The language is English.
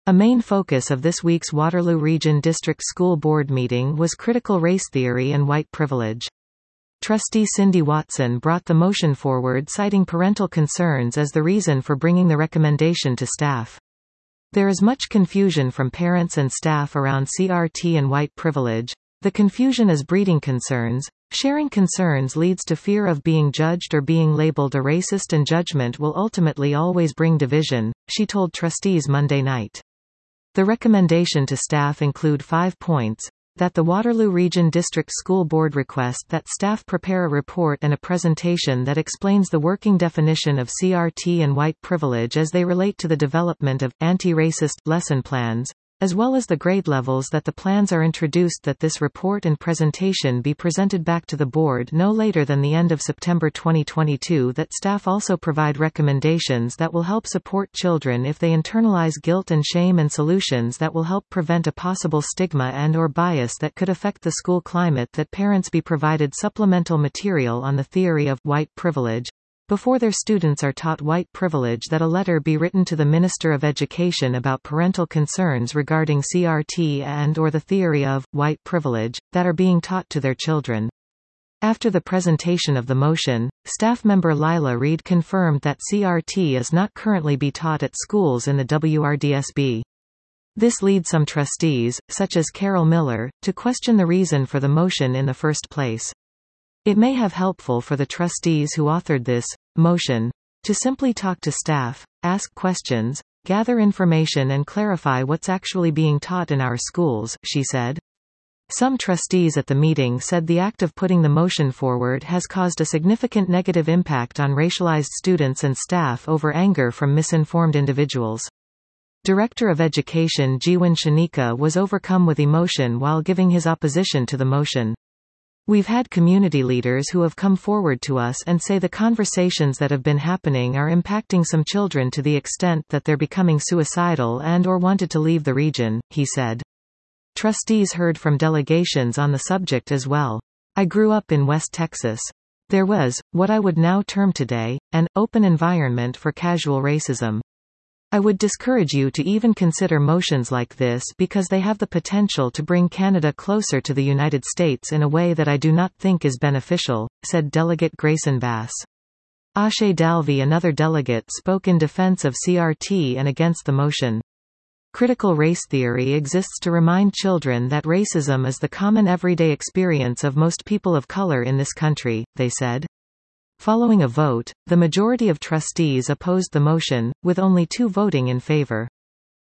A main focus of this week's Waterloo Region District School Board meeting was critical race theory and white privilege. Trustee Cindy Watson brought the motion forward, citing parental concerns as the reason for bringing the recommendation to staff. There is much confusion from parents and staff around CRT and white privilege. The confusion is breeding concerns. Sharing concerns leads to fear of being judged or being labeled a racist, and judgment will ultimately always bring division, she told trustees Monday night. The recommendation to staff include 5 points. That the Waterloo Region District School Board request that staff prepare a report and a presentation that explains the working definition of CRT and white privilege as they relate to the development of anti-racist lesson plans, as well as the grade levels that the plans are introduced. That this report and presentation be presented back to the board no later than the end of September 2022. That staff also provide recommendations that will help support children if they internalize guilt and shame, and solutions that will help prevent a possible stigma and/or bias that could affect the school climate. That parents be provided supplemental material on the theory of white privilege before their students are taught white privilege. That a letter be written to the Minister of Education about parental concerns regarding CRT and/or the theory of white privilege that are being taught to their children. After the presentation of the motion, staff member Lila Reed confirmed that CRT is not currently be taught at schools in the WRDSB. This leads some trustees, such as Carol Miller, to question the reason for the motion in the first place. It may have helpful for the trustees who authored this motion to simply talk to staff, ask questions, gather information and clarify what's actually being taught in our schools, she said. Some trustees at the meeting said the act of putting the motion forward has caused a significant negative impact on racialized students and staff over anger from misinformed individuals. Director of Education Jiwon Shanika was overcome with emotion while giving his opposition to the motion. We've had community leaders who have come forward to us and say the conversations that have been happening are impacting some children to the extent that they're becoming suicidal and/or wanted to leave the region, he said. Trustees heard from delegations on the subject as well. I grew up in West Texas. There was, what I would now term today, an open environment for casual racism. I would discourage you to even consider motions like this because they have the potential to bring Canada closer to the United States in a way that I do not think is beneficial, said Delegate Grayson Bass. Ashe Dalvey, another delegate, spoke in defense of CRT and against the motion. Critical race theory exists to remind children that racism is the common everyday experience of most people of color in this country, they said. Following a vote, the majority of trustees opposed the motion, with only 2 voting in favor.